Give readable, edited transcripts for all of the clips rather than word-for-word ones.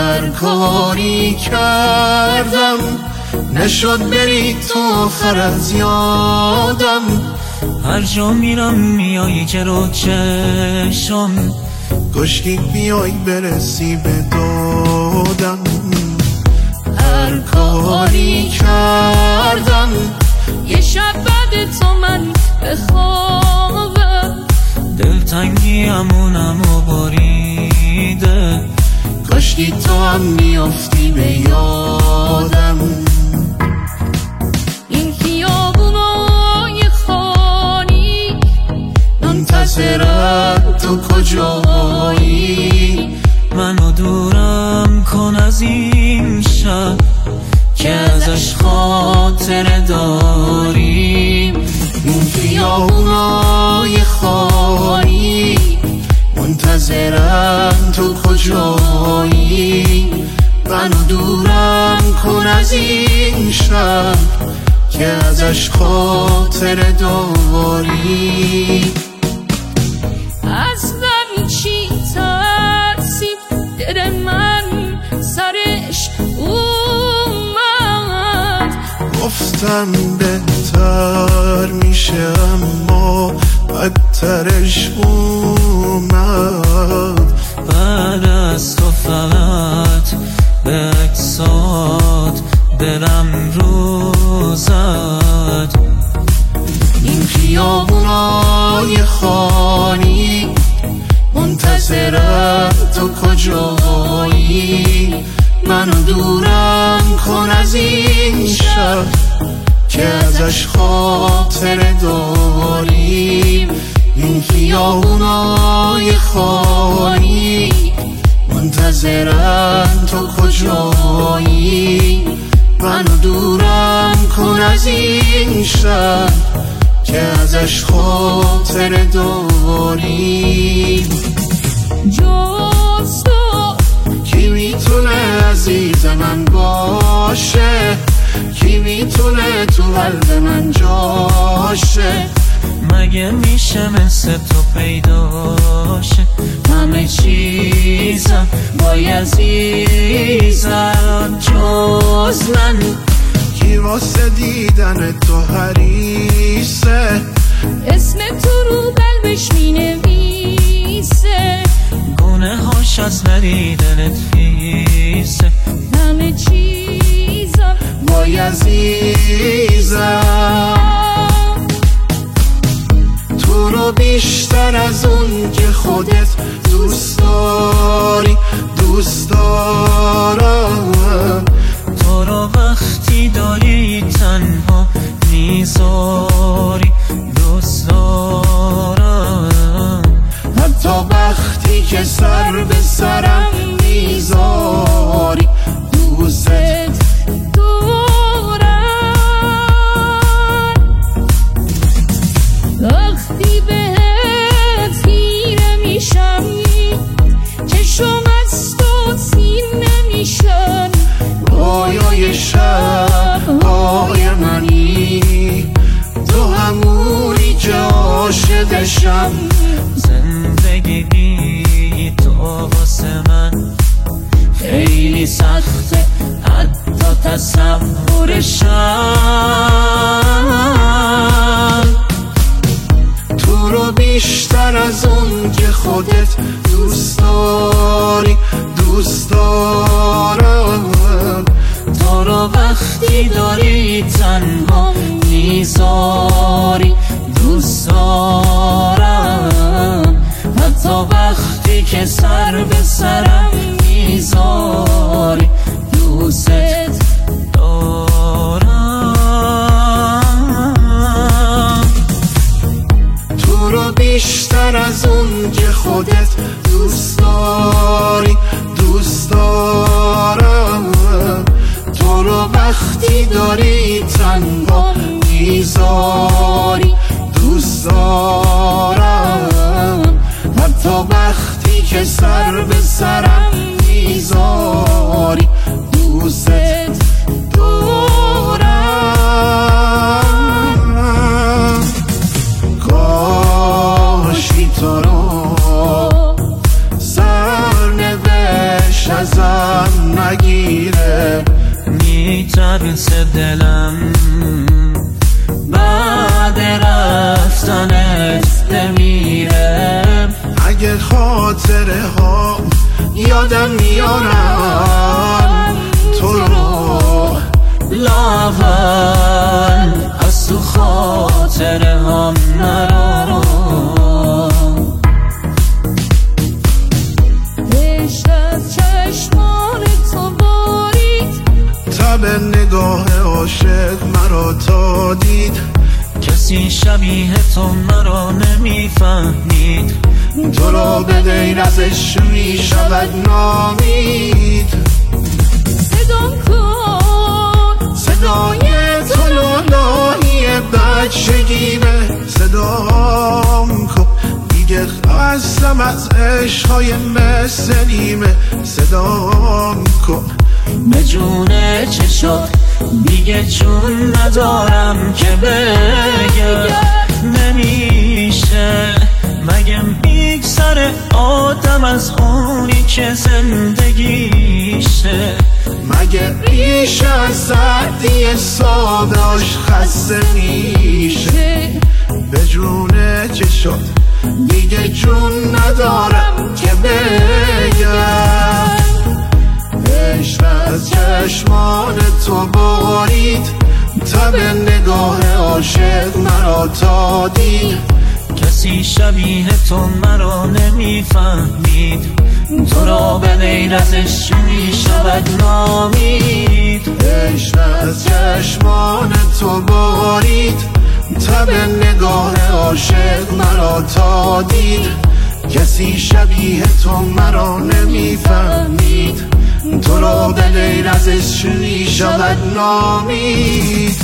هر کاری کردم نشد بری تو آخر از یادم. هر جا میرم میای جلو چشم، کشکی بیای برسی به دادم. هر کاری کردم یه شب بعد تو من به خوابم، دلتنگی همونمو باریده، کاشکی تو هم میافتی به یادم. این خیابونای خالی منتظرم تو کجایی؟ منو دورم کن از این شب که ازش خاطره داریم. این خیابونای خالی منتظرم تو کجایی؟ منو دورم کن از این شب که ازش خاطره داری. اصلا چی ترسید دل من سرش اومد، گفتم بهتر میشه اما بدترش اومد. بعد از تو فقط به اکسات دلم رو زد. این خیابونای خالی منتظرم تو کجایی؟ منو دورم کن از این شب که ازش خاطره داریم. این خیابونای خالی منتظرم تو کجایی؟ منو دورم کن از این شب که ازش خاطره داریم. جز تو کی میتونه عزیز من باشه؟ کی میتونه تو قلب من جاشه؟ مگه میشه مثل تو پیداشه؟ همه چیزم با عزیزم جز من. کی واسه دیدن تو حریصه؟ اسم تو رو قلبش می نویسه، گونه هاش از ندیدنت خیسه. همه چیزم با عزیزم تو رو بیشتر از اون که خودت دوست داری دوست دارم. تو رو وقتی داری تنها میذاری دوست دارم. حتی وقتی که سر به سرم میذاری دوست دارم. وقتی بهت خیره میشم چشم از تو سیر نمیشن. رویای شب های منی تو همونی که عاشقشم. زندگی بی تو واسه من خیلی سخته حتی تصورشم. تو رو بیشتر از اون که خودت دوست داری دوست دارم. تو رو وقتی داری تنها میذاری دوست دارم. حتی وقتی که سر به سرم میذاری دوست دارم. تو رو بیشتر از اون که خودت دوست داری دوست دارم. تو رو وقتی داری تنها میذاری دوست دارم. حتی وقتی که سر به سرم میذاری دوست دارم. کاشی تو رو سرنوشت ازم مثل دلم بعد رفتنت بمیره. اگه خاطره ها یادم میارن تو رو لاول از تو خاطره هم نرارو. عشق از چشمان تو بارید، تب نگاه عاشق مرا تا دید. کسی شبیه تو مرا نمیفهمید، تو را به غیر ازش میشود نامید. صدام کن صدای تو لالایی بچگیمه، صدام کن دیگه خستم از عشقهای مثل نیمه. صدام کن به جونه چه شد دیگه جون ندارم که بگم. نمیشه مگه میگذره آدم از اونی که زندگیشه؟ مگه ریشه از سردی صبحش خسته میشه؟ به جونه چه شد دیگه جون ندارم که بگم. عشق از چشمان تو بارید، تب نگاه عاشق مرا تا دید. کسی شبیه تو مرا نمیفهمید، تو را به غیر ازش میشود نامید. عشق از چشمان تو بارید، تب نگاه عاشق مرا تا دید. کسی شبیه تو مرا نمیفهمید، تو را به غیر ازش میشود نامید.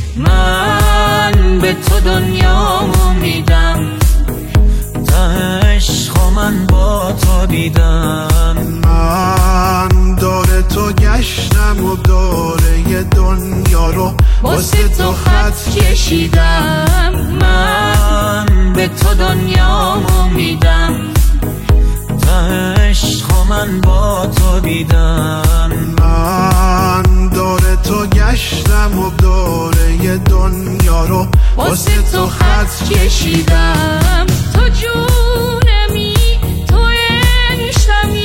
من به تو دنیامو میدم، تا عشق من با تو دیدم. من دور تو گشتم و دوره دنیا رو واسه تو خط کشیدم. من به تو دنیامو میدم، تا عشق من با تو دیدم. من دور تو گشتم و دوره دنیا رو واسه تو خط کشیدم. تو جونمی، تو عشقمی،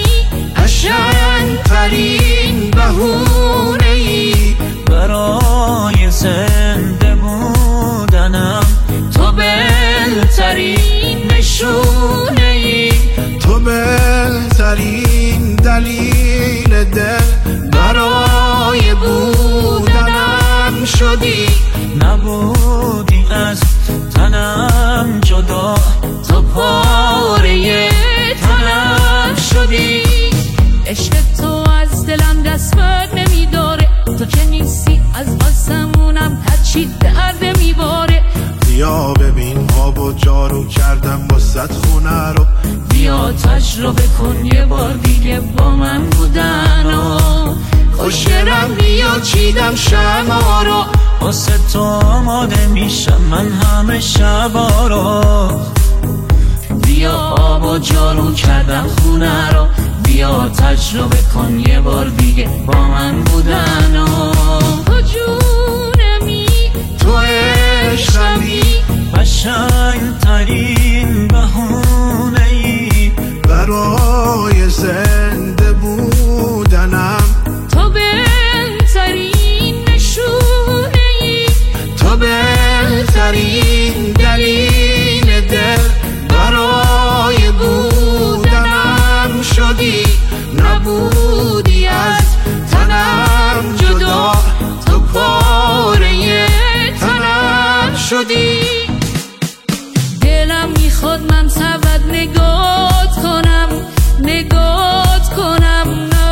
قشنگ‌ترین بهونه‌ای برای زنده بودنم. تو بهترین نشونه‌ای، تو بهترین دلیل دل برای بودنم شدی. نبودی از تنم جدا، تو پاره تنم شدی. عشق تو از دلم دست بر نمیداره، تو که نیستی از آسمونم هرچی درد میباره. بیا ببین آب و جارو کردم واسه خونه رو، بیا تجربه کن یه بار دیگه با من بودن و خوشگرم بیا چیدم شما رو. واسه تو آماده میشم من همه شبا رو. بیا آب و جارو کردم خونه رو، بیا تجربه کن یه بار دیگه با من بودن و تو جونمی، تو عشقمی، قشنگ‌ترین بهونه‌ای برای زنده بودنم. تو بهترین نشونه‌ای، تو بهترین دلیل دل برای بودنم شدی. نبودی از تنم جدا، تو پاره تنم شدی. دلم میخواد من سبد نگات کنم، نگات کنم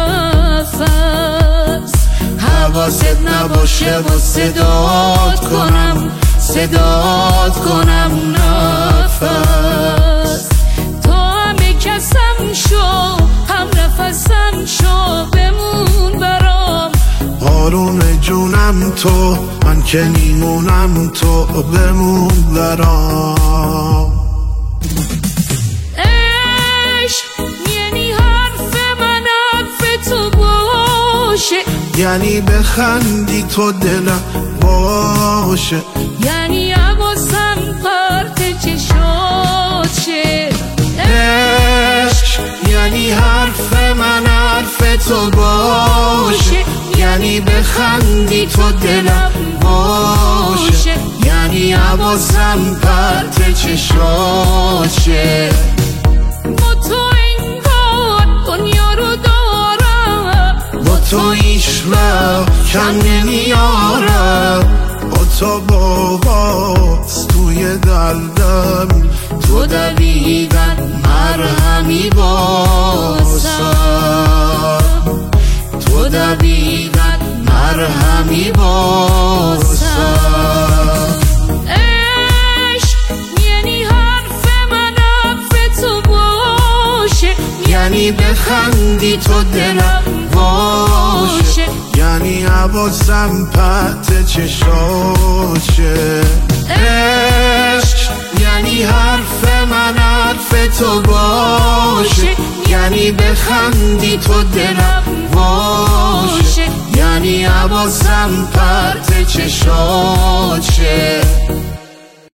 نفس. حواست نباشه و صدات کنم، صدات کنم نفس. تو همه کسم شو، هم نفسم شو، بمون برام. بارون جونم تو، من که میمونم تو بمون برام. عشق یعنی حرف من حرف تو باشه، یعنی بخندی تو دلم باشه، یعنی حواسم پرت چشاشه. عشق یعنی حرف من حرف تو باشه، یعنی بخندی تو دلم باشه، یعنی حواسم پرت چشاشه. با تو انگار دنیا رو دارم، با تو هیچ وقت کم نمیارم، با تو باز توی دلدم، تو دویدن مرهمی بازم، تو دویدن مرهمی بازم. عشق یعنی حرف من حرف تو باشه، یعنی بخندی تو دلم باشه، یعنی حواسم پرت چشاشه. عشق یعنی حرف من حرف تو باشه، یعنی بخندی تو دلم باشه، یعنی حواسم پرت چشاشه.